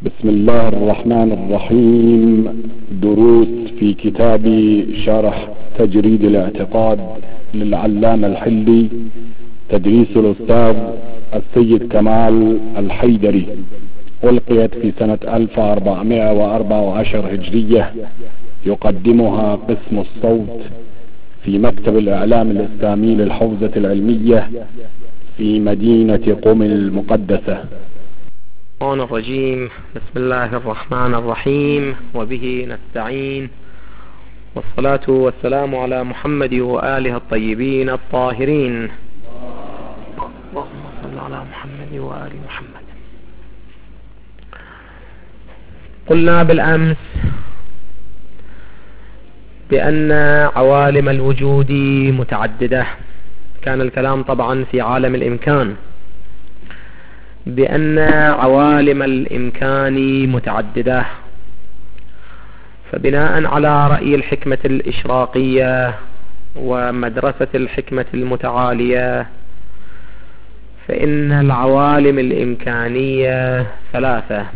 بسم الله الرحمن الرحيم. دروس في كتاب شرح تجريد الاعتقاد للعلامة الحلي، تدريس الأستاذ السيد كمال الحيدري، ألقيت في سنة 1414 هجرية. يقدمها قسم الصوت في مكتب الإعلام الإسلامي للحوزة العلمية في مدينة قم المقدسة. الشيطان الرجيم. بسم الله الرحمن الرحيم، وبه نستعين، والصلاة والسلام على محمد وآله الطيبين الطاهرين. اللهم صل على محمد وآل محمد. قلنا بالأمس بأن عوالم الوجود متعددة. كان الكلام طبعا في عالم الإمكان، بأن عوالم الإمكان متعددة. فبناء على رأي الحكمة الإشراقية ومدرسة الحكمة المتعالية، فإن العوالم الإمكانية ثلاثة: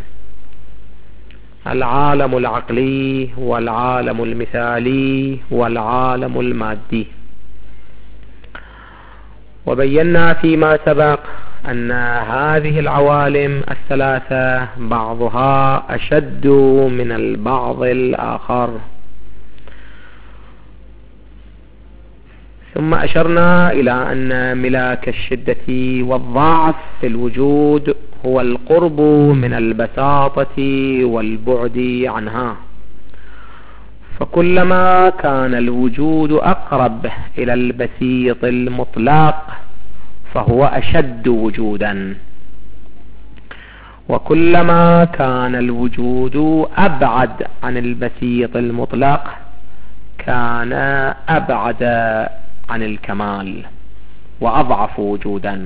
العالم العقلي، والعالم المثالي، والعالم المادي. وبينا فيما سبق أن هذه العوالم الثلاثة بعضها أشد من البعض الآخر. ثم أشرنا إلى أن ملاك الشدة والضعف في الوجود هو القرب من البساطة والبعد عنها. فكلما كان الوجود أقرب إلى البسيط المطلق فهو أشد وجودا، وكلما كان الوجود أبعد عن البسيط المطلق كان أبعد عن الكمال وأضعف وجودا.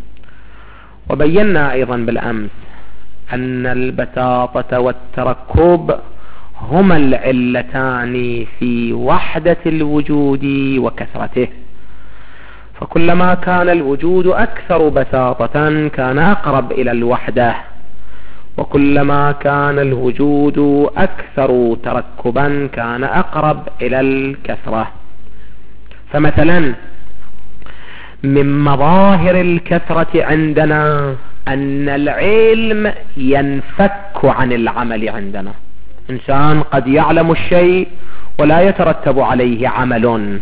وبينا أيضا بالأمس أن البساطة والتركب هما العلتان في وحدة الوجود وكثرته. فكلما كان الوجود أكثر بساطة كان أقرب إلى الوحدة، وكلما كان الوجود أكثر تركبا كان أقرب إلى الكثرة. فمثلا من مظاهر الكثرة عندنا أن العلم ينفك عن العمل عندنا. إنسان قد يعلم الشيء ولا يترتب عليه عمل،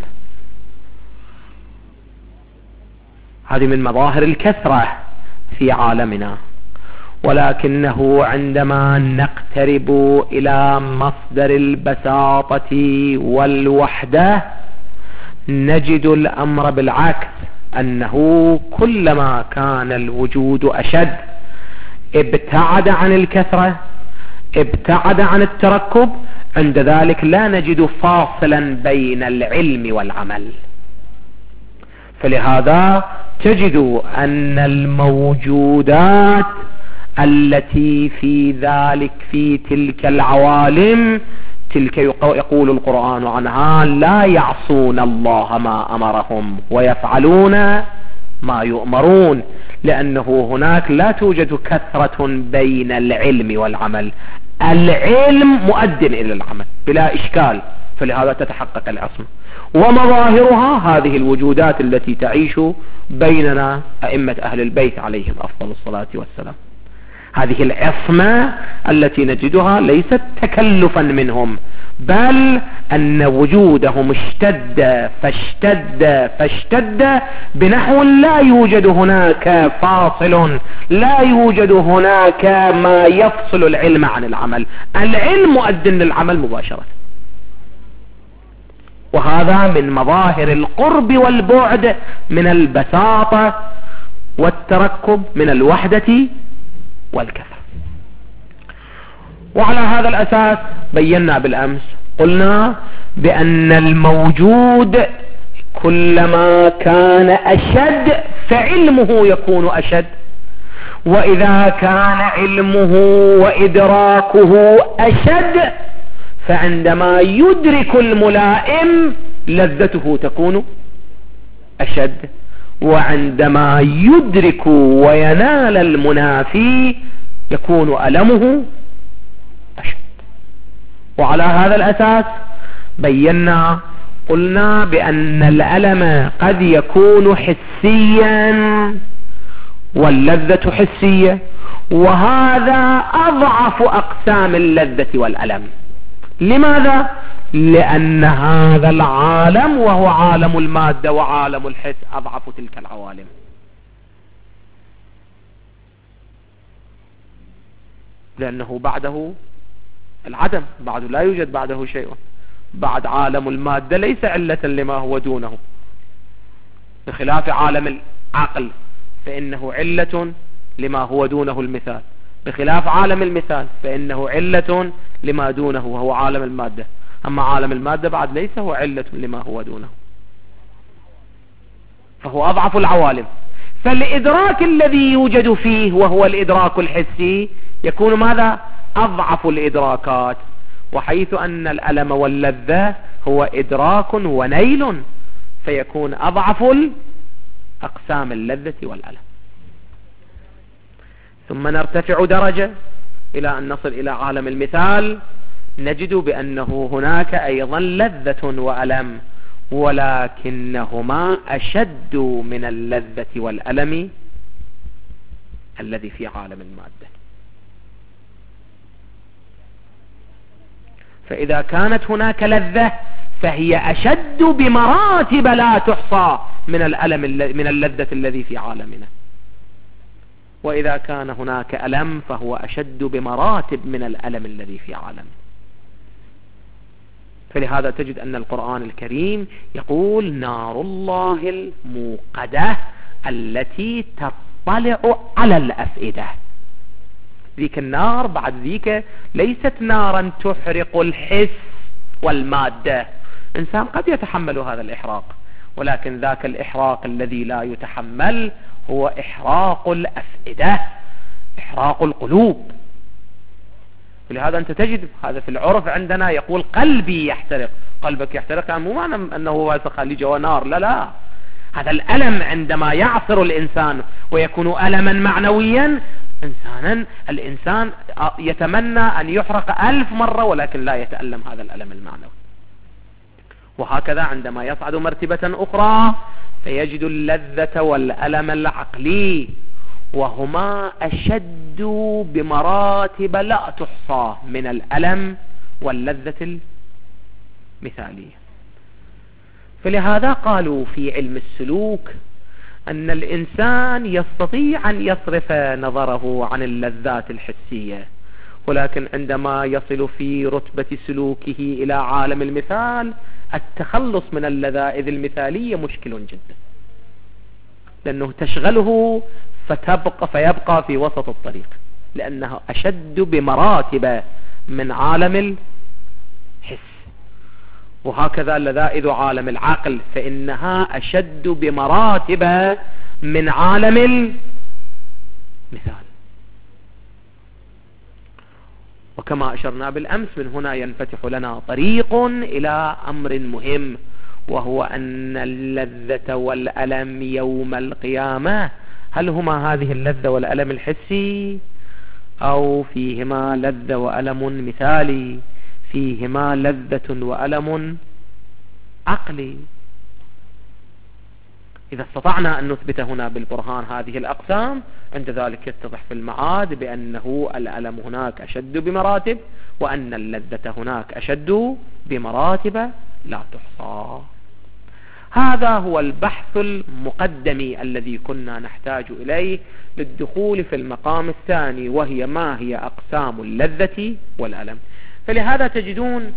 هذه من مظاهر الكثرة في عالمنا. ولكنه عندما نقترب إلى مصدر البساطة والوحدة نجد الأمر بالعكس، أنه كلما كان الوجود أشد ابتعد عن الكثرة، ابتعد عن التركب. عند ذلك لا نجد فاصلا بين العلم والعمل. فلهذا تجد أن الموجودات التي في تلك العوالم، تلك يقول القرآن عنها: لا يعصون الله ما أمرهم ويفعلون ما يؤمرون. لأنه هناك لا توجد كثرة بين العلم والعمل، العلم مؤد إلى العمل بلا إشكال، فلهذا تتحقق العصمة. ومظاهرها هذه الوجودات التي تعيش بيننا أئمة أهل البيت عليهم أفضل الصلاة والسلام. هذه العصمة التي نجدها ليست تكلفا منهم، بل أن وجودهم اشتد فاشتد بنحو لا يوجد هناك فاصل، لا يوجد هناك ما يفصل العلم عن العمل. العلم مؤد للعمل مباشرة. وهذا من مظاهر القرب والبعد من البساطة والتركب، من الوحدة والكثرة. وعلى هذا الأساس بينا بالأمس، قلنا بأن الموجود كلما كان أشد فعلمه يكون أشد، وإذا كان علمه وإدراكه أشد فعندما يدرك الملائم لذته تكون أشد، وعندما يدرك وينال المنافي يكون ألمه وعلى هذا الأساس بينا قلنا بأن الألم قد يكون حسيا واللذة حسية، وهذا أضعف أقسام اللذة والألم. لماذا؟ لأن هذا العالم وهو عالم المادة وعالم الحس أضعف تلك العوالم. لأنه بعده العدم، بعد لا يوجد بعده شيء. بعد عالم المادة ليس علة لما هو دونه، بخلاف عالم العقل فإنه علة لما هو دونه المثال، بخلاف عالم المثال فإنه علة لما دونه وهو عالم المادة. أما عالم المادة بعد ليس هو علة لما هو دونه، فهو أضعف العوالم. فالإدراك الذي يوجد فيه وهو الإدراك الحسي يكون ماذا؟ أضعف الإدراكات. وحيث أن الألم واللذة هو إدراك ونيل فيكون أضعف أقسام اللذة والألم. ثم نرتفع درجة إلى أن نصل إلى عالم المثال، نجد بأنه هناك أيضا لذة وألم، ولكنهما أشد من اللذة والألم الذي في عالم المادة. فإذا كانت هناك لذة فهي أشد بمراتب لا تحصى من الألم من اللذة الذي في عالمنا، وإذا كان هناك ألم فهو أشد بمراتب من الألم الذي في عالمنا. فلهذا تجد أن القرآن الكريم يقول نار الله الموقدة التي تطلع على الأفئدة. ذيك النار بعد ذيك ليست نارا تحرق الحس والمادة. إنسان قد يتحمل هذا الإحراق، ولكن ذاك الإحراق الذي لا يتحمل هو إحراق الأفئدة، إحراق القلوب. ولهذا أنت تجد هذا في العرف عندنا يقول قلبي يحترق. قلبك يحترق يعني مو معنى أنه خليجة ونار، لا لا، هذا الألم عندما يعصر الإنسان ويكون ألما معنويا إنسانا، الإنسان يتمنى أن يحرق 1000 مرة ولكن لا يتألم هذا الألم المعنوي. وهكذا عندما يصعد مرتبة أخرى فيجد اللذة والألم العقلي، وهما أشد بمراتب لا تحصى من الألم واللذة المثالية. فلهذا قالوا في علم السلوك أن الإنسان يستطيع أن يصرف نظره عن اللذات الحسية، ولكن عندما يصل في رتبة سلوكه إلى عالم المثال التخلص من اللذائذ المثالية مشكل جدا، لأنه تشغله فيبقى في وسط الطريق، لأنها أشد بمراتب من عالم الحس. وهكذا لذائذ عالم العقل فإنها أشد بمراتب من عالم المثال. وكما أشرنا بالأمس من هنا ينفتح لنا طريق إلى أمر مهم، وهو أن اللذة والألم يوم القيامة هل هما هذه اللذة والألم الحسي أو فيهما لذة وألم مثالي، فيهما لذة وألم عقلي؟ إذا استطعنا أن نثبت هنا بالبرهان هذه الأقسام عند ذلك يتضح في المعاد بأنه الألم هناك أشد بمراتب، وأن اللذة هناك أشد بمراتب لا تحصى. هذا هو البحث المقدمي الذي كنا نحتاج إليه للدخول في المقام الثاني، وهي ما هي أقسام اللذة والألم. فلهذا تجدون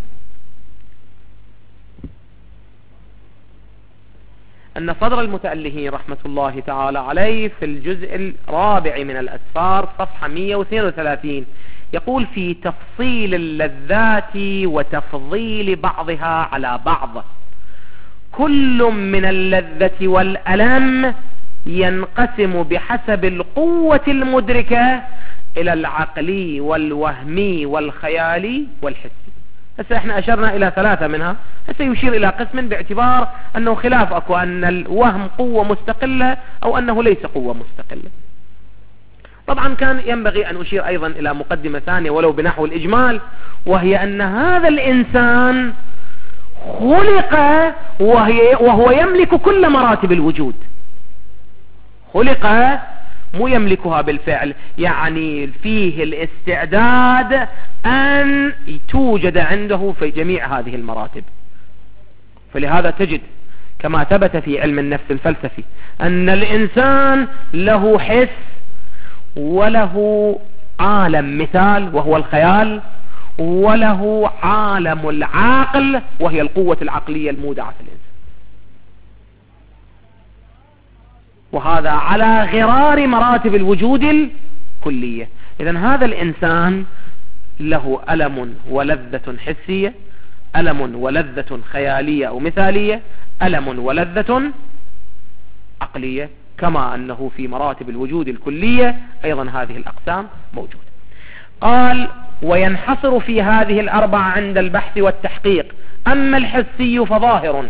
أن صدر المتألهين رحمة الله تعالى عليه في الجزء الرابع من الأسفار صفحة 132 يقول في تفصيل اللذات وتفضيل بعضها على بعض: كل من اللذة والألم ينقسم بحسب القوة المدركة إلى العقلي والوهمي والخيالي والحسي. هسه احنا أشرنا إلى 3 منها، هسه يشير إلى قسم باعتبار أنه خلاف أكو، أن الوهم قوة مستقلة أو أنه ليس قوة مستقلة. طبعا كان ينبغي أن أشير أيضا إلى مقدمة ثانية ولو بنحو الإجمال، وهي أن هذا الإنسان خلق وهو يملك كل مراتب الوجود. خلق مو يملكها بالفعل، يعني فيه الاستعداد أن توجد عنده في جميع هذه المراتب. فلهذا تجد كما ثبت في علم النفس الفلسفي أن الإنسان له حس وله عالم مثال وهو الخيال، وله عالم العقل وهي القوة العقلية المودعة في الإنسان، وهذا على غرار مراتب الوجود الكلية. إذن هذا الإنسان له ألم ولذة حسية، ألم ولذة خيالية أو مثالية، ألم ولذة عقلية، كما أنه في مراتب الوجود الكلية أيضا هذه الأقسام موجودة. قال: وينحصر في هذه الأربعة عند البحث والتحقيق. أما الحسي فظاهر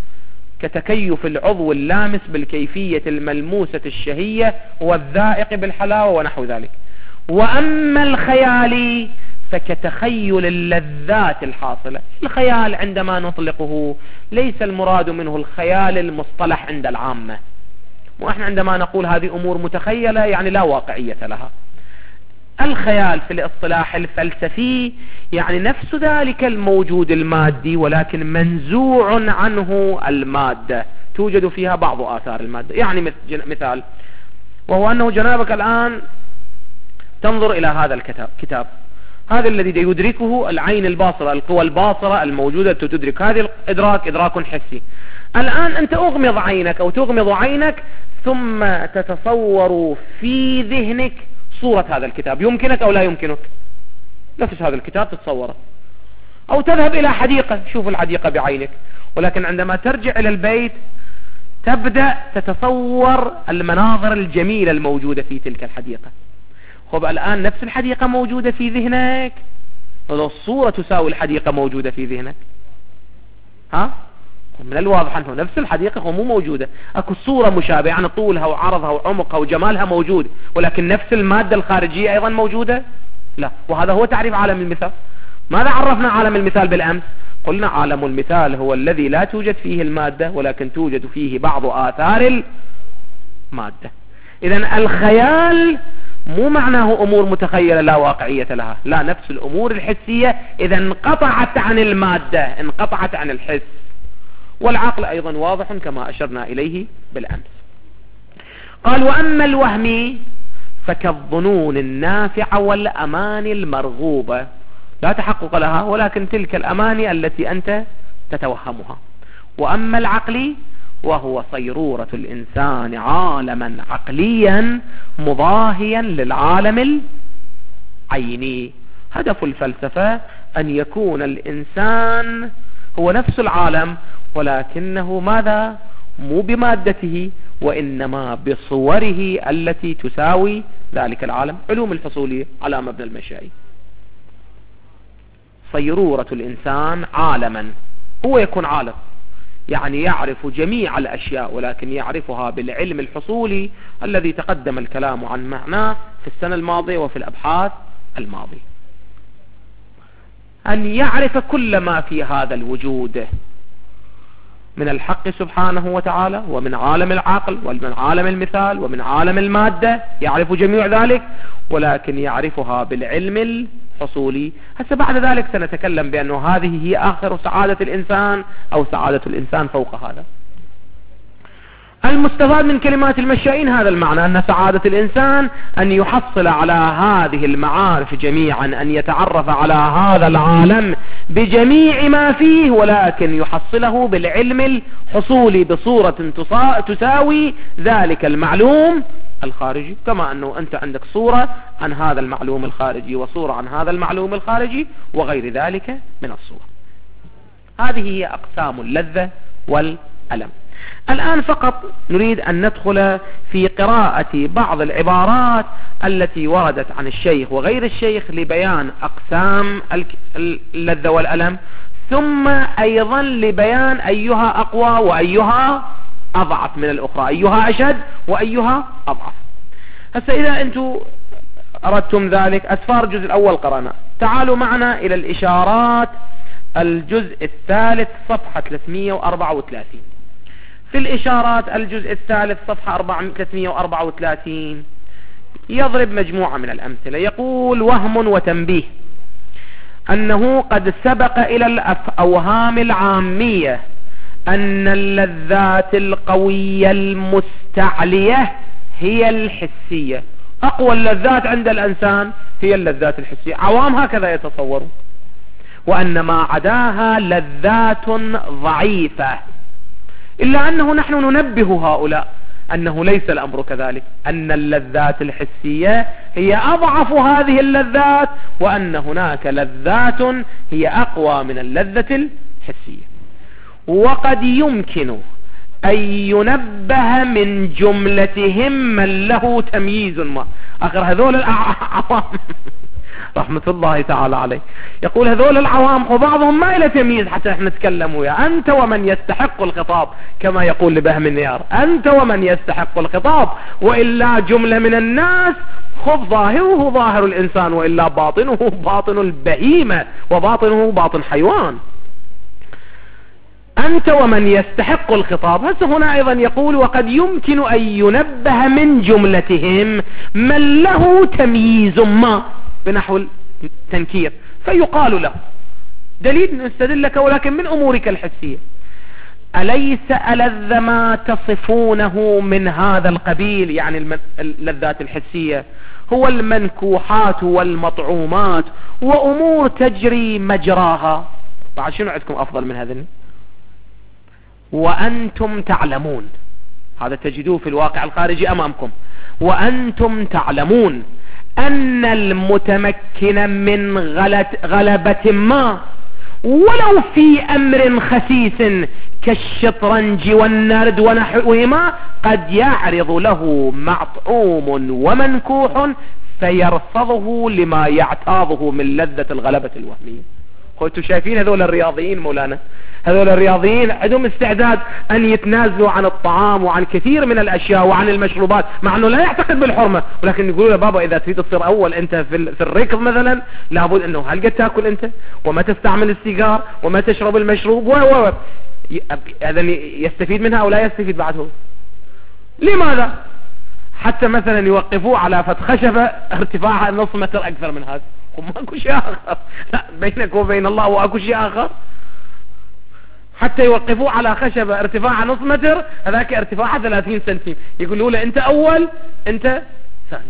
كتكيف العضو اللامس بالكيفية الملموسة الشهية والذائق بالحلاوة ونحو ذلك. وأما الخيالي فكتخيل اللذات الحاصلة. الخيال عندما نطلقه ليس المراد منه الخيال المصطلح عند العامة، وإحنا عندما نقول هذه أمور متخيلة يعني لا واقعية لها. الخيال في الاصطلاح الفلسفي يعني نفس ذلك الموجود المادي ولكن منزوع عنه المادة، توجد فيها بعض آثار المادة. يعني مثال، وهو أنه جنابك الآن تنظر إلى هذا الكتاب، هذا الذي يدركه العين الباصرة، القوى الباصرة الموجودة تدرك، هذا الإدراك إدراك حسي. الآن أنت أغمض عينك أو تغمض عينك ثم تتصور في ذهنك صورة هذا الكتاب، يمكنك أو لا يمكنك؟ نفس هذا الكتاب تتصوره. أو تذهب إلى حديقة، شوف الحديقة بعينك، ولكن عندما ترجع إلى البيت تبدأ تتصور المناظر الجميلة الموجودة في تلك الحديقة. خب الآن نفس الحديقة موجودة في ذهنك، ولو الصورة تساوي الحديقة موجودة في ذهنك؟ ها؟ من الواضح أنه نفس الحديقة مو موجودة، أكو صورة مشابهة، يعني طولها وعرضها وعمقها وجمالها موجود، ولكن نفس المادة الخارجية أيضا موجودة؟ لا. وهذا هو تعريف عالم المثال. ماذا عرفنا عالم المثال بالأمس؟ قلنا عالم المثال هو الذي لا توجد فيه المادة ولكن توجد فيه بعض آثار المادة. إذن الخيال مو معناه أمور متخيلة لا واقعية لها، لا، نفس الأمور الحسية إذا انقطعت عن المادة، انقطعت عن الحس. والعقل أيضا واضح كما أشرنا إليه بالأمس. قال: وأما الوهمي فكالظنون النافعة والأماني المرغوبة، لا تحقق لها ولكن تلك الأماني التي أنت تتوهمها. وأما العقلي وهو صيرورة الإنسان عالما عقليا مضاهيا للعالم العيني. هدف الفلسفة أن يكون الإنسان هو نفس العالم، ولكنه ماذا؟ مو بمادته وإنما بصوره التي تساوي ذلك العالم. علوم الفصولية على مبنى المشاي. صيرورة الإنسان عالما، هو يكون عالم يعني يعرف جميع الأشياء ولكن يعرفها بالعلم الحصولي الذي تقدم الكلام عن معناه في السنة الماضية وفي الأبحاث الماضية. أن يعرف كل ما في هذا الوجود من الحق سبحانه وتعالى ومن عالم العقل ومن عالم المثال ومن عالم المادة، يعرف جميع ذلك ولكن يعرفها بالعلم الحصولي. هسه بعد ذلك سنتكلم بأنه هذه هي آخر سعادة الإنسان أو سعادة الإنسان فوق هذا. المستفاد من كلمات المشائين هذا المعنى، أن سعادة الإنسان أن يحصل على هذه المعارف جميعا، أن يتعرف على هذا العالم بجميع ما فيه ولكن يحصله بالعلم الحصولي بصورة تساوي ذلك المعلوم الخارجي، كما أنه أنت عندك صورة عن هذا المعلوم الخارجي وصورة عن هذا المعلوم الخارجي وغير ذلك من الصور. هذه هي أقسام اللذة والألم. الآن فقط نريد أن ندخل في قراءة بعض العبارات التي وردت عن الشيخ وغير الشيخ لبيان أقسام اللذة والألم، ثم أيضا لبيان أيها أقوى وأيها أضعف من الأخرى، أيها أشد وأيها أضعف. هسه إذا أنتم أردتم ذلك أسفار الجزء الأول قرأنا. تعالوا معنا إلى الإشارات الجزء الثالث صفحة 334. في الإشارات الجزء الثالث صفحة 334 يضرب مجموعة من الأمثلة. يقول: وهم وتنبيه أنه قد سبق إلى الأوهام العامية أن اللذات القوية المستعلية هي الحسية. أقوى اللذات عند الإنسان هي اللذات الحسية، عوام هكذا يتصوروا، وأن ما عداها لذات ضعيفة. إلا أنه نحن ننبه هؤلاء أنه ليس الأمر كذلك، أن اللذات الحسية هي أضعف هذه اللذات، وأن هناك لذات هي أقوى من اللذة الحسية. وقد يمكن أن ينبه من جملتهم من له تمييز ما. آخر هذول العوام رحمة الله تعالى عليه يقول هذول العوام وبعضهم ما إلى تمييز حتى احنا نتكلم وياه. أنت ومن يستحق الخطاب، كما يقول لبهم النيار، أنت ومن يستحق الخطاب، وإلا جملة من الناس خذ ظاهره ظاهر الإنسان، وإلا باطنه باطن البهيمة، وباطنه باطن حيوان. أنت ومن يستحق الخطاب. هسه هنا أيضا يقول: وقد يمكن أن ينبه من جملتهم من له تمييز ما، بنحو التنكير، فيقال له دليل نستدل لك ولكن من أمورك الحسية. أليس ألذ ما تصفونه من هذا القبيل، يعني اللذات الحسية، هو المنكوحات والمطعومات وأمور تجري مجراها. بعد شنو عندكم أفضل من هذا؟ وأنتم تعلمون، هذا تجدوه في الواقع الخارجي أمامكم، وأنتم تعلمون أن المتمكن من غلبة ما ولو في أمر خسيس كالشطرنج والنرد ونحوهما قد يعرض له مطعوم ومنكوح فيرفضه لما يعتاضه من لذة الغلبة الوهمية. قلتوا شايفين هذول الرياضيين مولانا، هذول الرياضيين عندهم استعداد أن يتنازلوا عن الطعام وعن كثير من الأشياء وعن المشروبات، مع أنه لا يعتقد بالحرمة، ولكن يقولوا له بابا إذا تريد تصير أول أنت في الركض مثلا لابد أنه هل قد تأكل أنت، وما تستعمل السيجار، وما تشرب المشروب هذا يستفيد منها أو لا يستفيد بعده؟ لماذا؟ حتى مثلا يوقفوه على خشبة ارتفاعها نصف متر أكثر من هذا، وماكو شيء آخر، لا بينك وبين الله واكو شيء آخر. حتى يوقفوه على خشبة ارتفاعها نصف متر، هذاك ارتفاعها 30 سنتيم، يقولوا له انت اول انت ثاني.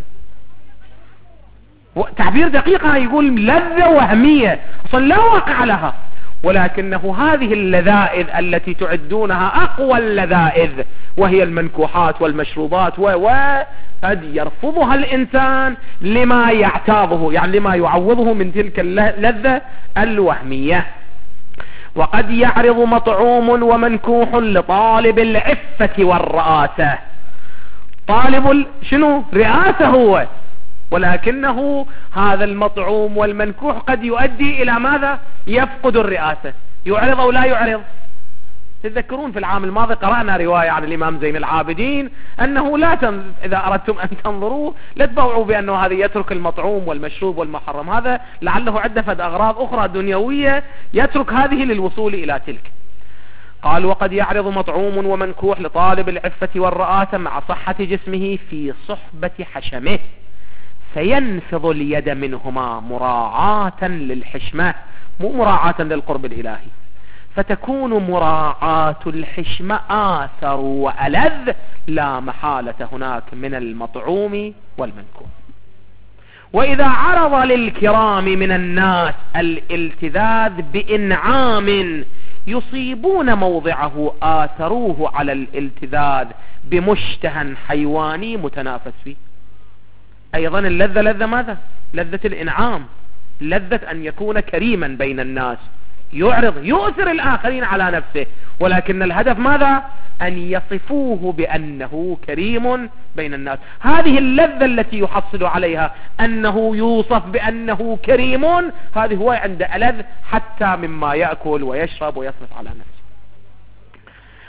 تعبير دقيق، يقول لذة وهمية اصلا لا واقع لها، ولكنه هذه اللذائذ التي تعدونها اقوى اللذائذ وهي المنكوحات والمشروبات قد يرفضها الانسان لما يعتاضه، يعني لما يعوضه من تلك اللذة الوهمية. وقد يعرض مطعوم ومنكوح لطالب العفة والرئاسة. طالب شنو؟ رئاسة هو، ولكنه هذا المطعوم والمنكوح قد يؤدي إلى ماذا؟ يفقد الرئاسة. يعرض أو لا يعرض؟ تذكرون في العام الماضي قرأنا رواية عن الإمام زين العابدين أنه إذا أردتم أن تنظروا لا تبوعوا بأنه هذا يترك المطعوم والمشروب والمحرم، هذا لعله عدة أغراض أخرى دنيوية يترك هذه للوصول إلى تلك. قال: وقد يعرض مطعوم ومنكوح لطالب العفة والرئاسة مع صحة جسمه في صحبة حشمه، فينفض اليد منهما مراعاة للحشمة، مو مراعاة للقرب الإلهي، فتكون مراعاة الحشمة آثر وألذ لا محالة هناك من المطعوم والمنكوح. وإذا عرض للكرام من الناس الالتذاذ بإنعام يصيبون موضعه آثروه على الالتذاذ بمشتهى حيواني متنافس فيه. أيضا اللذة لذة ماذا؟ لذة الإنعام، لذة أن يكون كريما بين الناس، يؤثر الآخرين على نفسه، ولكن الهدف ماذا؟ أن يصفوه بأنه كريم بين الناس. هذه اللذة التي يحصل عليها أنه يوصف بأنه كريم، هذه هو عند ألذ حتى مما يأكل ويشرب ويصرف على نفسه.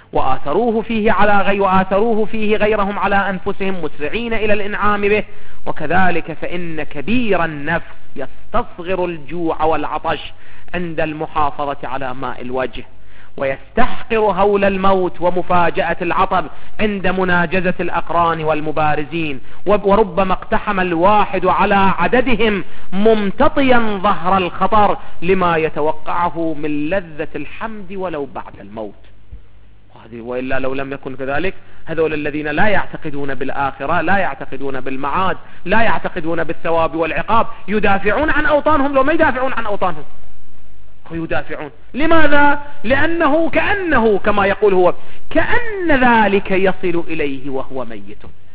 وآثروه فيه غيرهم على أنفسهم مسرعين إلى الإنعام به. وكذلك فإن كبير النفس يستصغر الجوع والعطش عند المحافظة على ماء الوجه، ويستحقر هول الموت ومفاجأة العطب عند مناجزة الأقران والمبارزين. وربما اقتحم الواحد على عددهم ممتطيا ظهر الخطر لما يتوقعه من لذة الحمد ولو بعد الموت. وإلا لو لم يكن كذلك هذول الذين لا يعتقدون بالآخرة، لا يعتقدون بالمعاد، لا يعتقدون بالثواب والعقاب، يدافعون عن أوطانهم. لو ما يدافعون عن أوطانهم ويدافعون، لماذا؟ لأنه كأنه كما يقول هو كأن ذلك يصل إليه وهو ميت.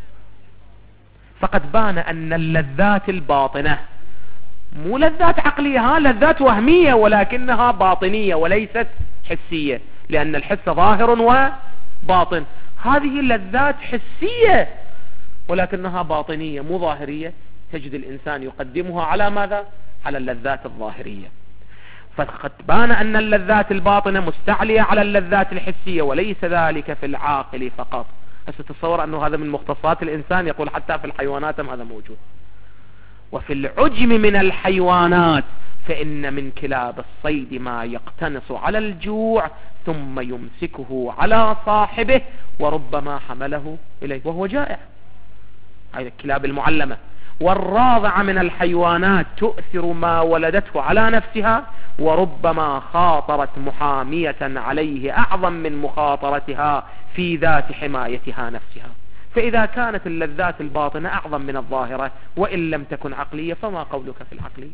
فقد بان أن اللذات الباطنة مو لذات عقلية، لذات وهمية ولكنها باطنية وليست حسية، لأن الحس ظاهر وباطن. هذه اللذات حسية ولكنها باطنية مو ظاهرية. تجد الإنسان يقدمها على ماذا؟ على اللذات الظاهرية. فقد بان أن اللذات الباطنة مستعلية على اللذات الحسية، وليس ذلك في العاقل فقط. هسه تتصور أنه هذا من مختصات الإنسان، يقول حتى في الحيوانات هذا موجود. وفي العجم من الحيوانات فإن من كلاب الصيد ما يقتنص على الجوع ثم يمسكه على صاحبه وربما حمله إليه وهو جائع. هذه الكلاب المعلمة. والراضع من الحيوانات تؤثر ما ولدته على نفسها وربما خاطرت محامية عليه أعظم من مخاطرتها في ذات حمايتها نفسها. فإذا كانت اللذات الباطنة أعظم من الظاهرة وإن لم تكن عقلية فما قولك في العقلية؟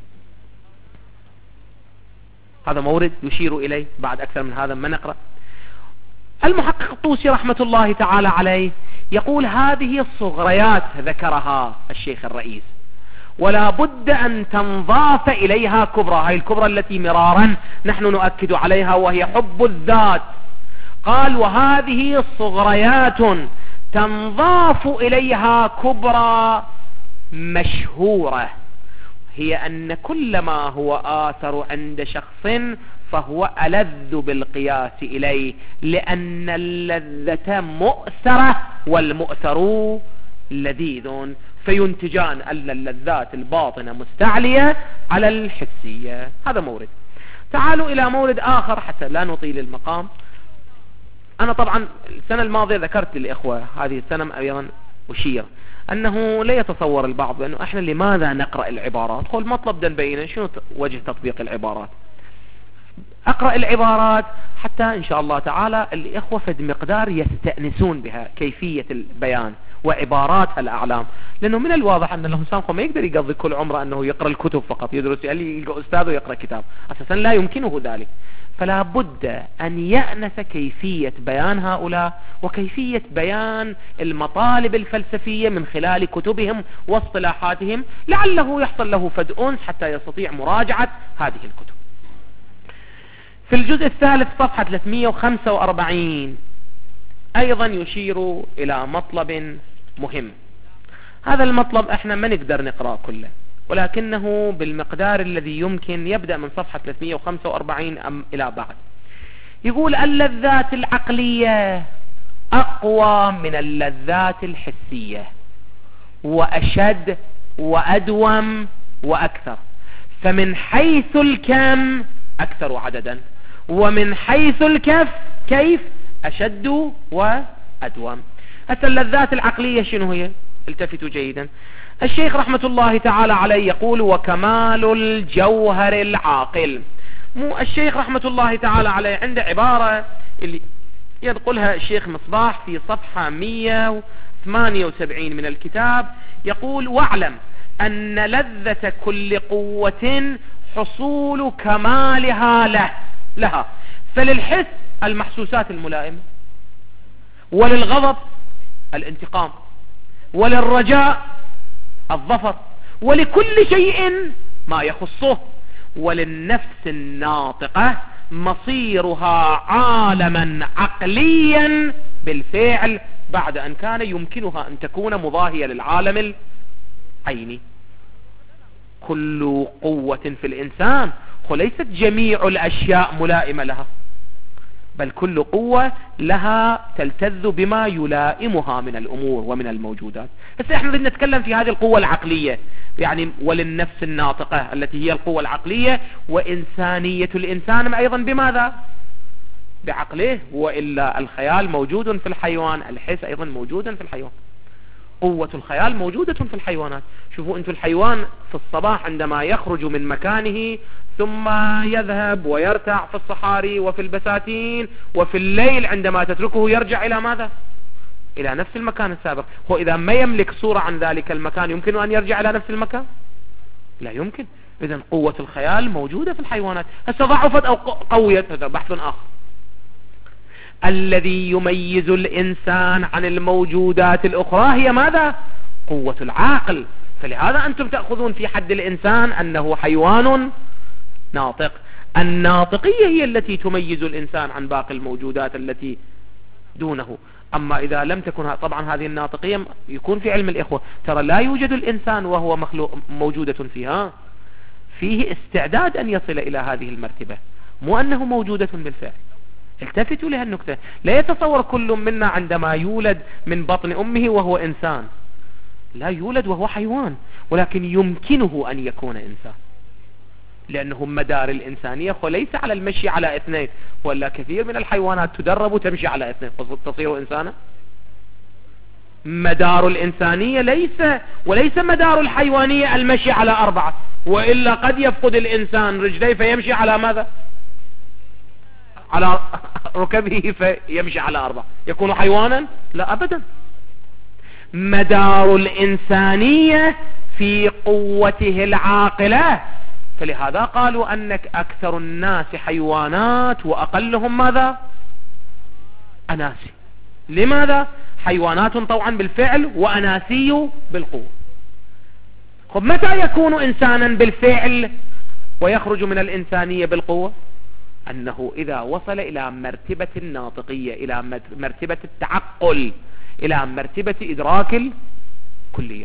هذا مورد يشير إليه. بعد أكثر من هذا ما نقرأ. المحقق الطوسي رحمة الله تعالى عليه يقول هذه الصغريات ذكرها الشيخ الرئيس، ولا بد أن تنضاف إليها كبرى. هاي الكبرى التي مرارا نحن نؤكد عليها وهي حب الذات. قال وهذه الصغريات تنضاف إليها كبرى مشهورة، هي أن كل ما هو آثر عند شخص فهو ألذ بالقياس إليه، لأن اللذة مؤثرة والمؤثر لذيذ، فينتجان أن اللذات الباطنة مستعلية على الحسية. هذا مورد. تعالوا إلى مورد آخر حتى لا نطيل المقام. أنا طبعا السنة الماضية ذكرت للإخوة، هذه السنة أيضا أشير أنه لا يتصور البعض بأنه إحنا لماذا نقرأ العبارات. قل مطلب دنبينا شنو وجه تطبيق العبارات. أقرأ العبارات حتى إن شاء الله تعالى الإخوة فد مقدار يستأنسون بها كيفية البيان وعبارات الأعلام، لأنه من الواضح أن الإنسان ما يقدر يقضي كل عمره أنه يقرأ الكتب فقط، يدرس يلقى أستاذ ويقرأ كتاب، أساسا لا يمكنه ذلك. فلا بد أن يأنس كيفية بيان هؤلاء وكيفية بيان المطالب الفلسفية من خلال كتبهم واصطلاحاتهم، لعله يحصل له فد أنس حتى يستطيع مراجعة هذه الكتب. في الجزء الثالث صفحة 345 أيضا يشير إلى مطلب مهم. هذا المطلب احنا ما نقدر نقرأ كله، ولكنه بالمقدار الذي يمكن يبدأ من صفحة 345 إلى بعد. يقول اللذات العقلية أقوى من اللذات الحسية وأشد وأدوم وأكثر، فمن حيث الكم أكثر عددا، ومن حيث كيف أشد وأدوم. حتى اللذات العقلية شنو هي؟ التفتوا جيدا. الشيخ رحمة الله تعالى عليه يقول وكمال الجوهر العاقل. الشيخ رحمة الله تعالى عليه عنده عبارة اللي ينقلها الشيخ مصباح في صفحة 178 من الكتاب، يقول واعلم أن لذة كل قوة حصول كمالها لها. فللحس المحسوسات الملائمة، وللغضب الانتقام، وللرجاء الظفر، ولكل شيء ما يخصه، وللنفس الناطقة مصيرها عالما عقليا بالفعل بعد أن كان يمكنها أن تكون مضاهية للعالم العيني. كل قوة في الإنسان وليست جميع الأشياء ملائمة لها، بل كل قوة لها تلتذ بما يلائمها من الأمور ومن الموجودات. هسه احنا بدنا نتكلم في هذه القوة العقلية، يعني وللنفس الناطقة التي هي القوة العقلية، وإنسانية الإنسان أيضا بماذا؟ بعقله، وإلا الخيال موجود في الحيوان، الحس أيضا موجود في الحيوان، قوة الخيال موجودة في الحيوانات. شوفوا أنتم الحيوان في الصباح عندما يخرج من مكانه ثم يذهب ويرتع في الصحاري وفي البساتين، وفي الليل عندما تتركه يرجع إلى ماذا؟ إلى نفس المكان السابق. هو إذا ما يملك صورة عن ذلك المكان يمكن أن يرجع إلى نفس المكان؟ لا يمكن. إذن قوة الخيال موجودة في الحيوانات. هسه ضعفت أو قويت هذا بحث آخر. الذي يميز الإنسان عن الموجودات الأخرى هي ماذا؟ قوة العقل. فلهذا أنتم تأخذون في حد الإنسان أنه حيوان ناطق. الناطقية هي التي تميز الإنسان عن باقي الموجودات التي دونه. أما إذا لم تكن طبعا هذه الناطقية يكون في علم الإخوة ترى لا يوجد الإنسان وهو مخلوق موجودة فيها، فيه استعداد أن يصل إلى هذه المرتبة، مو أنه موجودة بالفعل. التفتوا لها النكتة. لا يتصور كل منا عندما يولد من بطن أمه وهو إنسان، لا يولد وهو حيوان، ولكن يمكنه أن يكون إنسان، لأنه مدار الإنسانية وليس على المشي على اثنين، ولا كثير من الحيوانات تدرب وتمشي على اثنين تصير إنسانا. مدار الإنسانية وليس مدار الحيوانية المشي على 4، وإلا قد يفقد الإنسان رجليه فيمشي على ماذا؟ على ركبه فيمشي على 4، يكون حيوانا؟ لا أبدا. مدار الإنسانية في قوته العاقلة. فلهذا قالوا أنك أكثر الناس حيوانات وأقلهم ماذا؟ أناسي. لماذا؟ حيوانات طوعا بالفعل وأناسي بالقوة. خب متى يكون إنسانا بالفعل ويخرج من الإنسانية بالقوة؟ أنه إذا وصل إلى مرتبة الناطقية، إلى مرتبة التعقل، إلى مرتبة إدراك الكليات.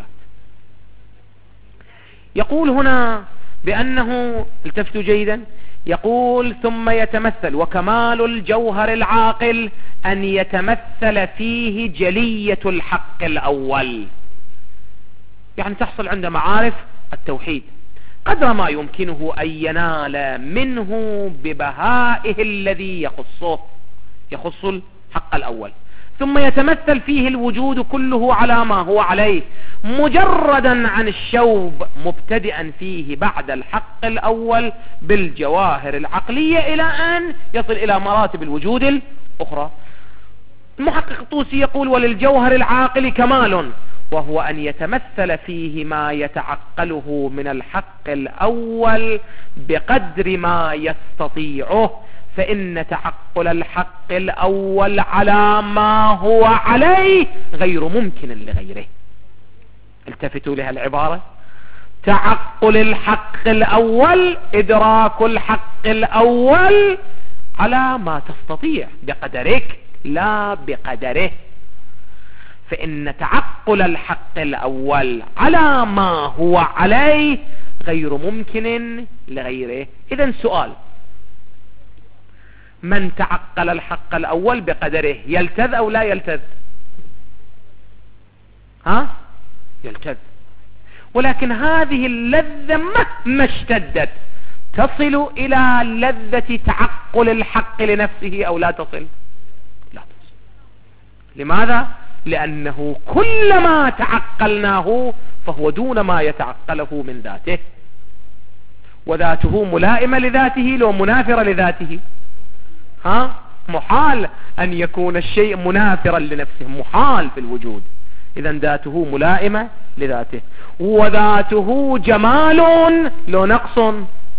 يقول هنا بأنه، التفتوا جيدا، يقول ثم يتمثل، وكمال الجوهر العاقل أن يتمثل فيه جلية الحق الأول، يعني تحصل عند معارف التوحيد قدر ما يمكنه أن ينال منه ببهائه الذي يخص الحق الأول. ثم يتمثل فيه الوجود كله على ما هو عليه مجردا عن الشوب، مبتدئا فيه بعد الحق الأول بالجواهر العقلية إلى أن يصل إلى مراتب الوجود الأخرى. المحقق الطوسي يقول وللجوهر العاقل كمال، وهو أن يتمثل فيه ما يتعقله من الحق الأول بقدر ما يستطيعه، فإن تعقل الحق الأول على ما هو عليه غير ممكن لغيره. التفتوا لها العبارة. تعقل الحق الأول، إدراك الحق الأول على ما تستطيع بقدرك لا بقدره، فإن تعقل الحق الأول على ما هو عليه غير ممكن لغيره. إذن سؤال: من تعقل الحق الأول بقدره يلتذ أو لا يلتذ؟ يلتذ. ولكن هذه اللذة مهما اشتدت تصل إلى لذة تعقل الحق لنفسه أو لا تصل؟ لا تصل. لماذا؟ لأنه كلما تعقلناه فهو دون ما يتعقله من ذاته، وذاته ملائمة لذاته لو منافرة لذاته. محال أن يكون الشيء منافرا لنفسه، محال في الوجود. إذن ذاته ملائمة لذاته، وذاته جمال لو نقص.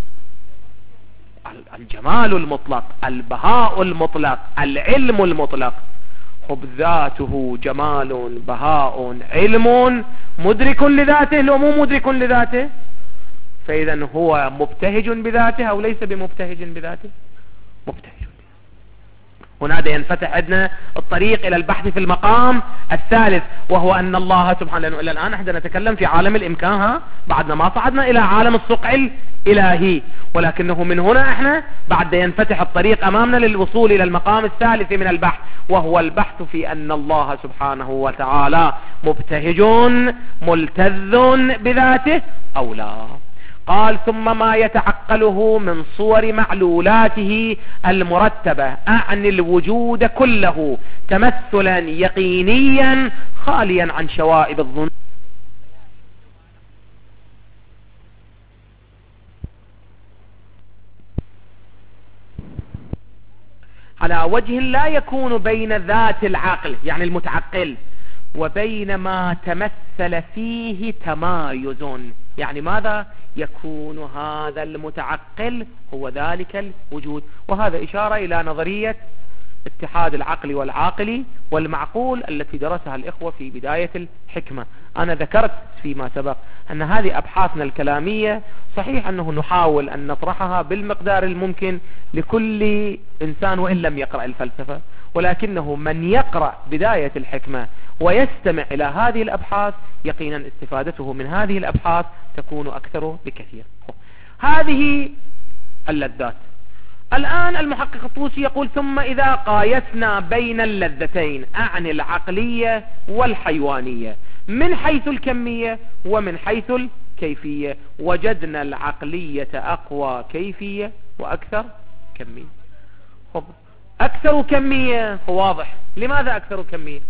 الجمال المطلق، البهاء المطلق، العلم المطلق. خب ذاته جمال بهاء علم مدرك لذاته لو مو مدرك لذاته؟ فإذا هو مبتهج بذاته أو ليس بمبتهج بذاته؟ مبتهج. هنا ينفتح عندنا الطريق إلى البحث في المقام الثالث، وهو أن الله سبحانه، لأنه إلى الآن احنا نتكلم في عالم الإمكان، بعدنا ما صعدنا إلى عالم الصقع الإلهي، ولكنه من هنا احنا بعد ينفتح الطريق أمامنا للوصول إلى المقام الثالث من البحث، وهو البحث في أن الله سبحانه وتعالى مبتهج ملتذ بذاته أو لا. قال ثم ما يتعقله من صور معلولاته المرتبة، أعني الوجود كله تمثلا يقينيا خاليا عن شوائب الظن على وجه لا يكون بين ذات العقل يعني المتعقل وبين ما تمثل فيه تمايز. يعني ماذا يكون هذا المتعقل هو ذلك الوجود، وهذا إشارة إلى نظرية اتحاد العقل والعاقل والمعقول التي درسها الإخوة في بداية الحكمة. أنا ذكرت فيما سبق أن هذه أبحاثنا الكلامية صحيح أنه نحاول أن نطرحها بالمقدار الممكن لكل إنسان وإن لم يقرأ الفلسفة، ولكنه من يقرأ بداية الحكمة ويستمع إلى هذه الأبحاث يقينا استفادته من هذه الأبحاث تكون أكثر بكثير. هذه اللذات. الآن المحقق الطوسي يقول ثم إذا قايسنا بين اللذتين أعني العقلية والحيوانية من حيث الكمية ومن حيث الكيفية وجدنا العقلية أقوى كيفية وأكثر كمية. أكثر كمية واضح. لماذا أكثر كمية؟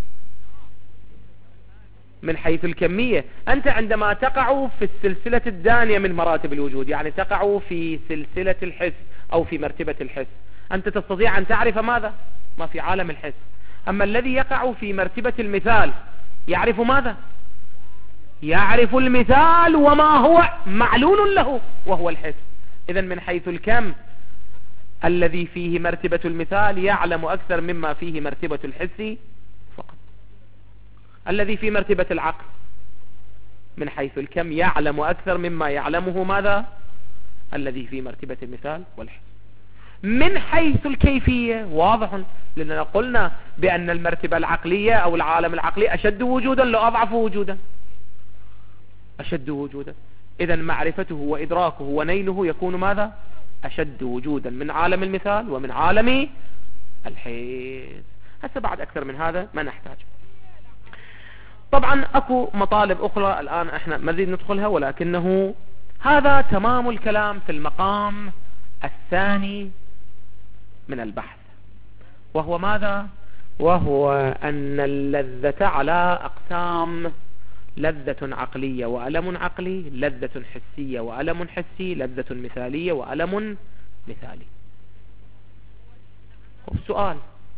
من حيث الكمية أنت عندما تقع في السلسلة الدانية من مراتب الوجود، يعني تقع في سلسلة الحس أو في مرتبة الحس، أنت تستطيع أن تعرف ماذا؟ ما في عالم الحس. أما الذي يقع في مرتبة المثال يعرف ماذا؟ يعرف المثال وما هو معلول له وهو الحس. إذن من حيث الكم الذي فيه مرتبة المثال يعلم أكثر مما فيه مرتبة الحس فقط. الذي في مرتبة العقل من حيث الكم يعلم أكثر مما يعلمه ماذا؟ الذي في مرتبة المثال والحس. من حيث الكيفية واضح، لأننا قلنا بأن المرتبة العقلية أو العالم العقلي أشد وجودا لو أضعف وجودا، أشد وجودا. إذن معرفته وإدراكه ونيله يكون ماذا؟ أشد وجودا من عالم المثال ومن عالم الحس. هسه بعد أكثر من هذا ما نحتاج. طبعا أكو مطالب أخرى الآن احنا مزيد ندخلها، ولكنه هذا تمام الكلام في المقام الثاني من البحث، وهو ماذا؟ وهو أن اللذة على أقسام: لذة عقلية وألم عقلي، لذة حسية وألم حسي، لذة مثالية وألم مثالي. السؤال: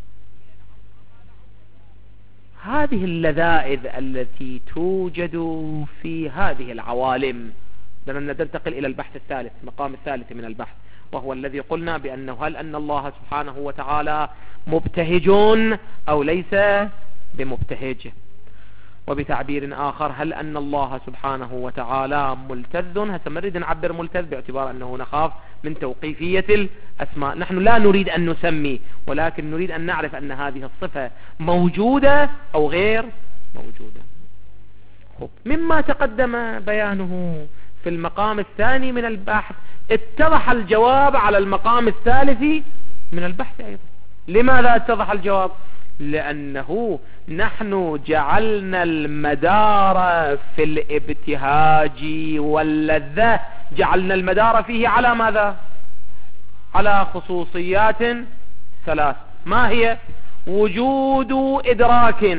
هذه اللذائذ التي توجد في هذه العوالم، لأننا ننتقل إلى البحث الثالث، المقام الثالث من البحث، وهو الذي قلنا بأنه هل أن الله سبحانه وتعالى مبتهج أو ليس بمبتهج؟ وبتعبير آخر هل أن الله سبحانه وتعالى ملتذ؟ هسه نريد نعبر ملتذ باعتبار أنه نخاف من توقيفية الأسماء. نحن لا نريد أن نسمي، ولكن نريد أن نعرف أن هذه الصفة موجودة أو غير موجودة. مما تقدم بيانه في المقام الثاني من البحث اتضح الجواب على المقام الثالث من البحث أيضا. لماذا اتضح الجواب؟ لأنه نحن جعلنا المدار في الابتهاج واللذة، جعلنا المدار فيه على ماذا؟ على خصوصيات ثلاث. ما هي؟ وجود إدراك،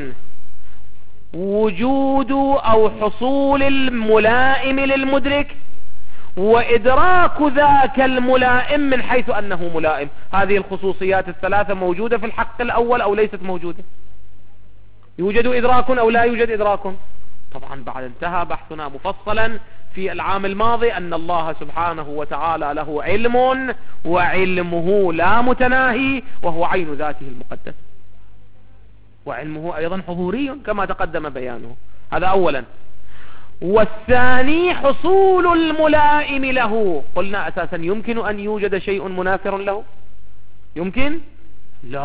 وجود أو حصول الملائم للمدرك، وإدراك ذاك الملائم من حيث أنه ملائم. هذه الخصوصيات الثلاثة موجودة في الحق الأول أو ليست موجودة؟ يوجد إدراك أو لا يوجد إدراك؟ طبعا بعد انتهى بحثنا مفصلا في العام الماضي أن الله سبحانه وتعالى له علم، وعلمه لا متناهي وهو عين ذاته المقدس، وعلمه أيضا حضوري كما تقدم بيانه. هذا أولا. والثاني حصول الملائم له. قلنا أساسا يمكن أن يوجد شيء منافر له؟ يمكن؟ لا،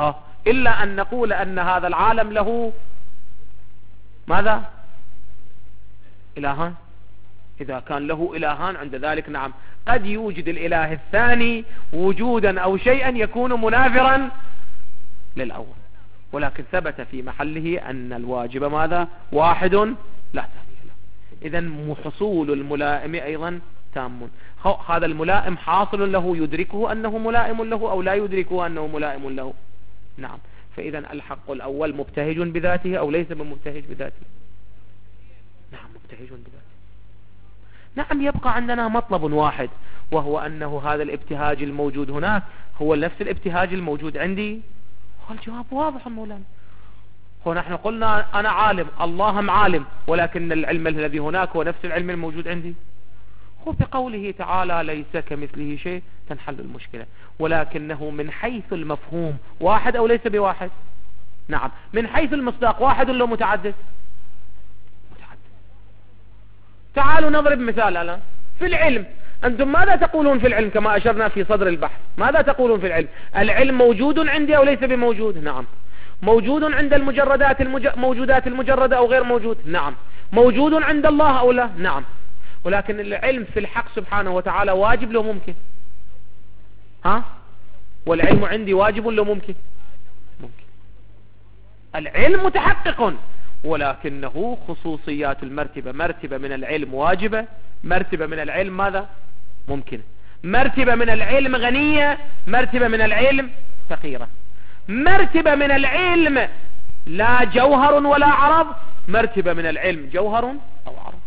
إلا أن نقول أن هذا العالم له ماذا؟ إلهان. إذا كان له إلهان عند ذلك نعم قد يوجد الإله الثاني وجودا أو شيئا يكون منافرا للأول، ولكن ثبت في محله أن الواجب ماذا؟ واحد لا ثاني له. إذن حصول الملائم أيضا تام. هذا الملائم حاصل له يدركه أنه ملائم له أو لا يدركه أنه ملائم له؟ نعم. فإذا الحق الأول مبتهج بذاته أو ليس بمبتهج بذاته؟ نعم مبتهج بذاته. نعم. يبقى عندنا مطلب واحد، وهو أنه هذا الابتهاج الموجود هناك هو نفس الابتهاج الموجود عندي. والجواب واضح مولانا. هو نحن قلنا أنا عالم، الله عالم، ولكن العلم الذي هناك هو نفس العلم الموجود عندي. هو بقوله تعالى ليس كمثله شيء تنحل المشكلة، ولكنه من حيث المفهوم واحد أو ليس بواحد؟ نعم. من حيث المصداق واحد ولا متعدد؟ متعدد. تعالوا نضرب مثال الآن في العلم. أنتم ماذا تقولون في العلم كما أشرنا في صدر البحث؟ ماذا تقولون في العلم؟ العلم موجود عندي أو ليس بموجود؟ نعم. موجود عند موجودات المجردة أو غير موجود؟ نعم. موجود عند الله أو لا؟ نعم. ولكن العلم في الحق سبحانه وتعالى واجب لو ممكن؟ والعلم عندي واجب لو ممكن؟ ممكن. العلم متحقق، ولكنه خصوصيات المرتبة. مرتبة من العلم واجبة، مرتبة من العلم ماذا؟ ممكنة. مرتبة من العلم غنية، مرتبة من العلم فقيرة. مرتبة من العلم لا جوهر ولا عرض، مرتبة من العلم جوهر أو عرض.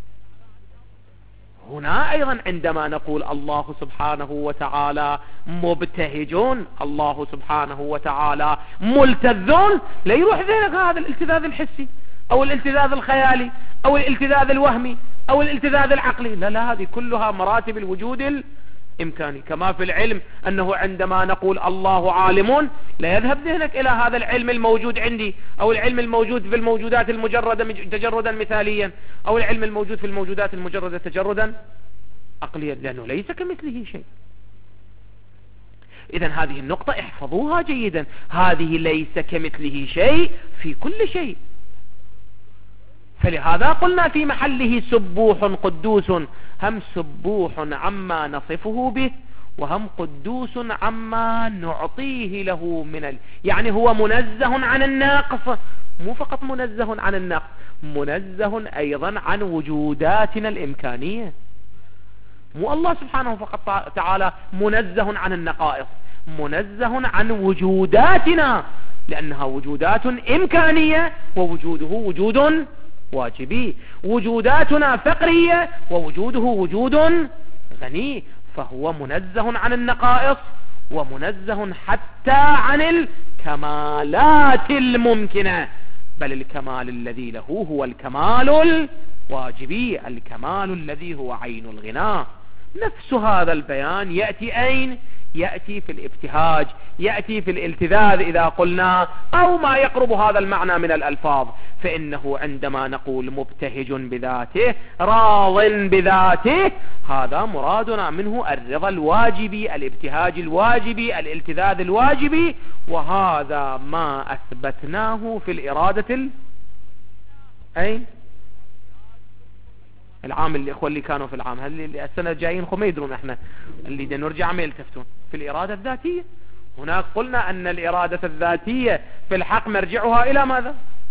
هنا أيضا عندما نقول الله سبحانه وتعالى مبتهج، الله سبحانه وتعالى ملتذ، لا يروح ذلك هذا الالتذاذ الحسي أو الالتذاذ الخيالي أو الالتذاذ الوهمي أو الالتذاذ العقلي. لا، هذه كلها مراتب الوجود الإمكاني. كما في العلم أنه عندما نقول الله عالم لا يذهب ذهنك إلى هذا العلم الموجود عندي أو العلم الموجود في الموجودات المجردة تجردا مثاليا أو العلم الموجود في الموجودات المجردة تجردا عقليا، لأنه ليس كمثله شيء. إذن هذه النقطة احفظوها جيدا، هذه ليس كمثله شيء في كل شيء. فلهذا قلنا في محله سبوح قدوس، هم سبوح عما نصفه به، وهم قدوس عما نعطيه له من يعني هو منزه عن الناقص، مو فقط منزه عن النقص، منزه أيضا عن وجوداتنا الإمكانية. مو الله سبحانه فقط تعالى منزه عن النقائص، منزه عن وجوداتنا، لأنها وجودات إمكانية ووجوده وجود واجبي. وجوداتنا فقرية ووجوده وجود غني، فهو منزه عن النقائص ومنزه حتى عن الكمالات الممكنة، بل الكمال الذي له هو الكمال الواجبي، الكمال الذي هو عين الغناء. نفس هذا البيان يأتي أين؟ يأتي في الابتهاج، يأتي في الالتذاذ إذا قلنا، أو ما يقرب هذا المعنى من الألفاظ. فإنه عندما نقول مبتهج بذاته راض بذاته، هذا مرادنا منه الرضا الواجبي، الابتهاج الواجبي، الالتذاذ الواجبي، وهذا ما أثبتناه في الإرادة أي العام. الإخوة اللي كانوا في العام السنة الجايين ما يدرون احنا اللي نرجع ما يلتفتون في الإرادة الذاتية. هناك قلنا أن الإرادة الذاتية في الحق مرجعها إلى ماذا؟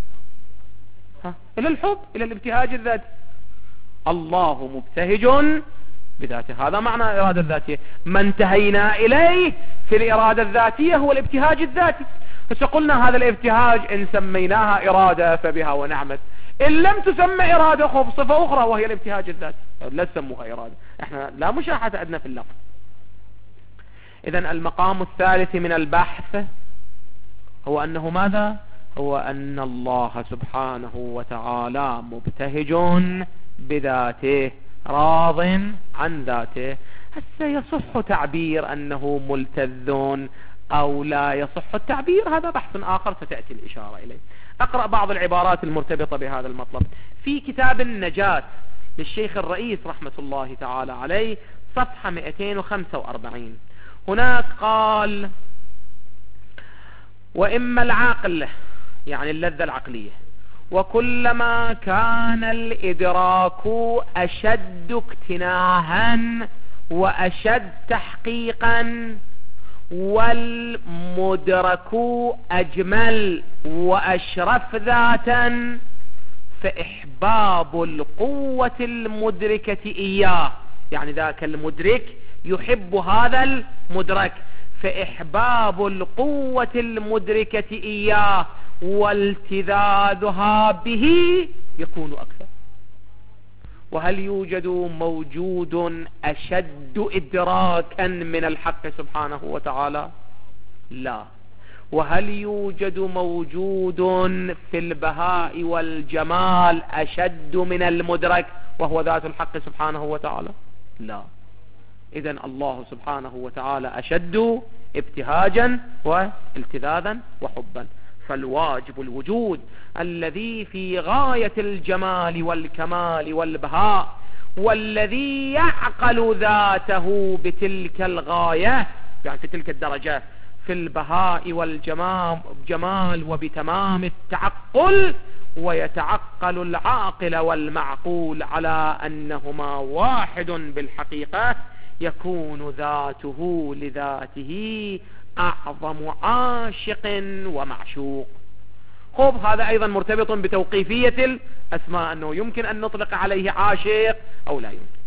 إلى الحب، إلى الابتهاج الذاتي. الله مبتهج بذاته، هذا معنى الإرادة الذاتية. ما انتهينا إليه في الإرادة الذاتية هو الابتهاج الذاتي. فقلنا هذا الابتهاج إن سميناها إرادة فبها ونعمت، إن لم تسمى إرادة خب صفة أخرى وهي الابتهاج الذاتي، لا تسموها إرادة، احنا لا مشاحة عندنا في اللفظ. إذن المقام الثالث من البحث هو أنه ماذا؟ هو أن الله سبحانه وتعالى مبتهج بذاته راض عن ذاته. هسه يصح تعبير أنه ملتذ أو لا يصح التعبير، هذا بحث آخر ستأتي الإشارة إليه. أقرأ بعض العبارات المرتبطة بهذا المطلب في كتاب النجاة للشيخ الرئيس رحمة الله تعالى عليه، صفحة 245. هناك قال: وإما العقل يعني اللذة العقلية. وكلما كان الإدراك أشد اكتناها وأشد تحقيقا والمدرك أجمل وأشرف ذاتا فإحباب القوة المدركة إياه، يعني ذاك المدرك يحب هذا المدرك، فإحباب القوة المدركة إياه والتذاذها به يكون أكثر. وهل يوجد موجود أشد إدراكا من الحق سبحانه وتعالى؟ لا. وهل يوجد موجود في البهاء والجمال أشد من المدرك وهو ذات الحق سبحانه وتعالى؟ لا. إذن الله سبحانه وتعالى أشد ابتهاجا والتذاذا وحبا. فالواجب الوجود الذي في غاية الجمال والكمال والبهاء والذي يعقل ذاته بتلك الغاية، يعني في تلك الدرجة في البهاء والجمال وبتمام التعقل، ويتعقل العاقل والمعقول على أنهما واحد بالحقيقة، يكون ذاته لذاته أعظم عاشق ومعشوق. خب هذا أيضا مرتبط بتوقيفية الأسماء، أنه يمكن أن نطلق عليه عاشق أو لا يمكن.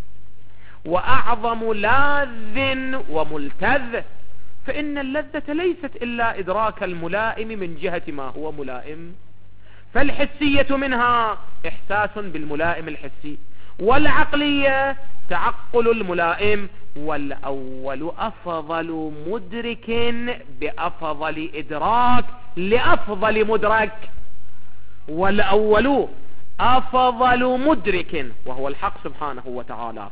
وأعظم لاذ وملتذ، فإن اللذة ليست إلا إدراك الملائم من جهة ما هو ملائم، فالحسية منها إحساس بالملائم الحسي، والعقلية تعقل الملائم. والأول أفضل مدرك بأفضل إدراك لأفضل مدرك، والأول أفضل مدرك وهو الحق سبحانه وتعالى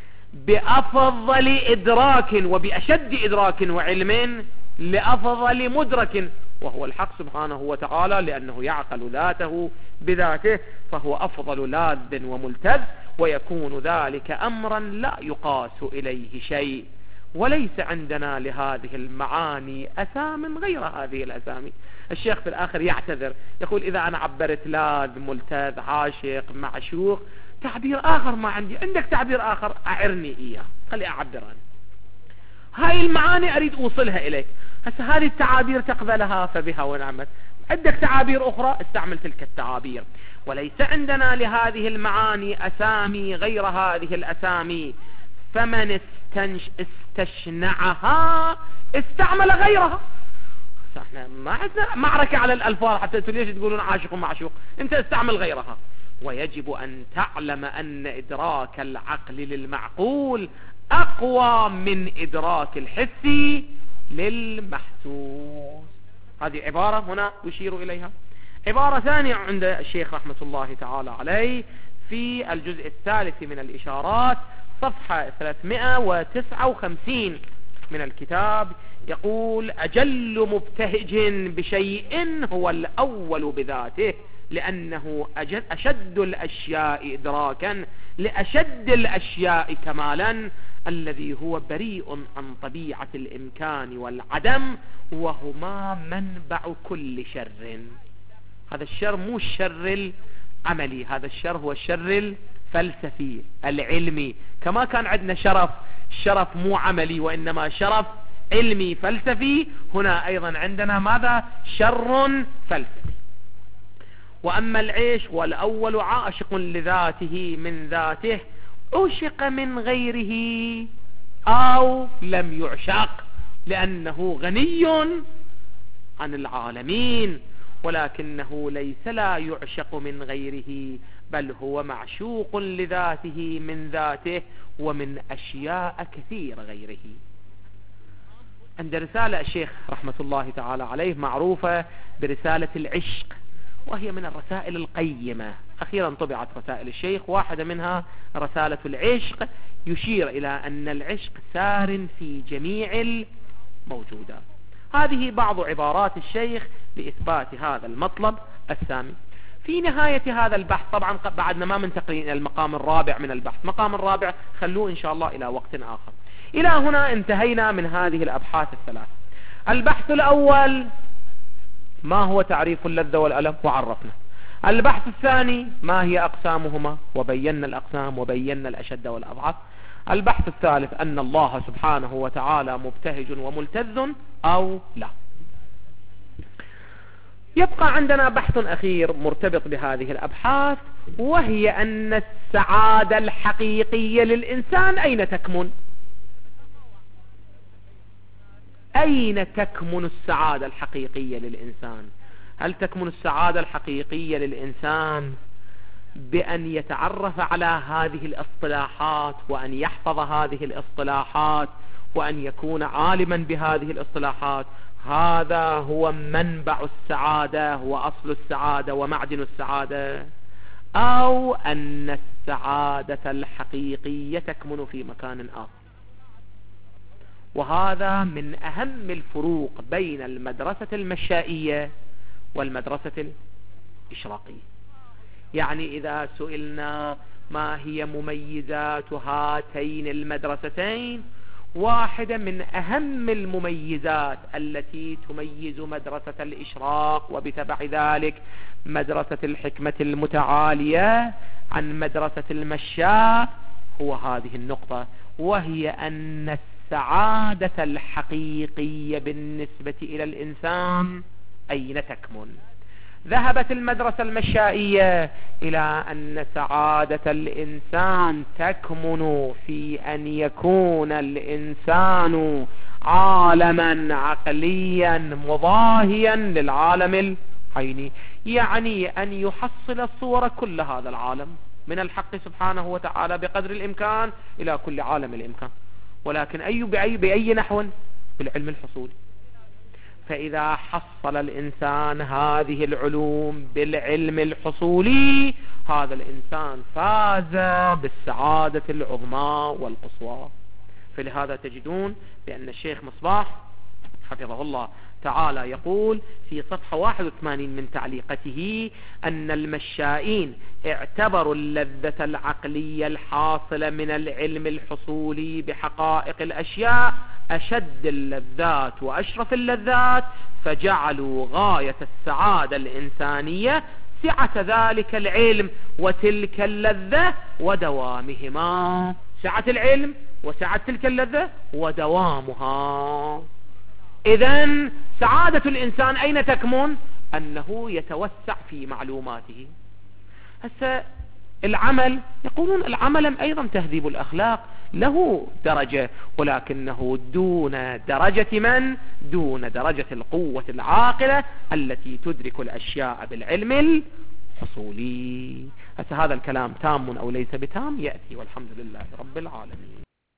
بأفضل إدراك وبأشد إدراك وعلم لأفضل مدرك وهو الحق سبحانه وتعالى، لأنه يعقل ذاته بذاته، فهو أفضل لاذ وملتذ، ويكون ذلك أمرا لا يقاس إليه شيء. وليس عندنا لهذه المعاني أسام غير هذه الأسامي. الشيخ في الآخر يعتذر يقول إذا أنا عبرت لاذ ملتذ عاشق معشوق تعبير آخر ما عندك تعبير آخر أعرني إياه، خلي أعبر عنه. هاي المعاني أريد أوصلها إليك. هسه هذه التعابير تقبلها فبها ونعمت، عندك تعابير أخرى استعمل تلك التعابير. وليس عندنا لهذه المعاني أسامي غير هذه الأسامي، فمن استشنعها استعمل غيرها. احنا ما عندنا معركة على الألفاظ حتى ليش تقولون عاشق ومعشوق، انت استعمل غيرها. ويجب أن تعلم أن إدراك العقل للمعقول أقوى من إدراك الحس للمحسوس. هذه عبارة هنا يشير إليها. عبارة ثانية عند الشيخ رحمة الله تعالى عليه في الجزء الثالث من الإشارات صفحة 359 من الكتاب، يقول أجل مبتهج بشيء هو الأول بذاته، لأنه أشد الأشياء إدراكا لأشد الأشياء كمالا، الذي هو بريء عن طبيعة الإمكان والعدم، وهما منبع كل شر. هذا الشر مو الشر العملي، هذا الشر هو الشر الفلسفي العلمي. كما كان عندنا شرف مو عملي وإنما شرف علمي فلسفي، هنا أيضا عندنا ماذا؟ شر فلسفي. وأما العيش والأول عاشق لذاته من ذاته، عشق من غيره أو لم يعشق، لأنه غني عن العالمين، ولكنه ليس لا يعشق من غيره، بل هو معشوق لذاته من ذاته ومن أشياء كثير غيره. عند رسالة الشيخ رحمة الله تعالى عليه معروفة برسالة العشق، وهي من الرسائل القيمة. أخيرا طبعت رسائل الشيخ، واحدة منها رسالة العشق، يشير إلى أن العشق سار في جميع الموجودات. هذه بعض عبارات الشيخ لإثبات هذا المطلب السامي. في نهاية هذا البحث، طبعا بعدنا ما منتقلين إلى المقام الرابع من البحث، مقام الرابع خلوه إن شاء الله إلى وقت آخر. إلى هنا انتهينا من هذه الأبحاث الثلاث. البحث الأول ما هو تعريف اللذة والألم وعرفنا. البحث الثاني ما هي أقسامهما وبينا الأقسام وبينا الأشد والأضعف. البحث الثالث أن الله سبحانه وتعالى مبتهج وملتذ أو لا. يبقى عندنا بحث أخير مرتبط بهذه الأبحاث، وهي أن السعادة الحقيقية للإنسان أين تكمن؟ أين تكمن السعادة الحقيقية للإنسان؟ هل تكمن السعادة الحقيقية للإنسان بأن يتعرف على هذه الاصطلاحات وأن يحفظ هذه الاصطلاحات وأن يكون عالما بهذه الاصطلاحات؟ هذا هو منبع السعادة وأصل السعادة ومعدن السعادة، أو أن السعادة الحقيقية تكمن في مكان آخر؟ وهذا من أهم الفروق بين المدرسة المشائية والمدرسة الإشراقية. يعني إذا سئلنا ما هي مميزات هاتين المدرستين، واحدة من أهم المميزات التي تميز مدرسة الإشراق وبتبع ذلك مدرسة الحكمة المتعالية عن مدرسة المشاء هو هذه النقطة، وهي أن السعادة الحقيقية بالنسبة إلى الإنسان أين تكمن؟ ذهبت المدرسة المشائية إلى أن سعادة الإنسان تكمن في أن يكون الإنسان عالما عقليا مضاهيا للعالم العيني، يعني أن يحصل صور كل هذا العالم من الحق سبحانه وتعالى بقدر الإمكان إلى كل عالم الإمكان، ولكن بأي نحو؟ بالعلم الحصولي. فإذا حصل الإنسان هذه العلوم بالعلم الحصولي، هذا الإنسان فاز بالسعادة العظمى والقصوى. فلهذا تجدون بأن الشيخ مصباح حفظه الله تعالى يقول في صفحة 81 من تعليقته أن المشائين اعتبروا اللذة العقلية الحاصلة من العلم الحصولي بحقائق الأشياء أشد اللذات وأشرف اللذات، فجعلوا غاية السعادة الإنسانية سعة ذلك العلم وتلك اللذة ودوامهما. سعة العلم وسعة تلك اللذة ودوامها. إذن سعادة الإنسان أين تكمن؟ أنه يتوسع في معلوماته. هسه العمل، يقولون العمل أيضا تهذيب الأخلاق له درجة، ولكنه دون درجة من؟ دون درجة القوة العاقلة التي تدرك الأشياء بالعلم الحصولي. هسه هذا الكلام تام أو ليس بتام يأتي، والحمد لله رب العالمين.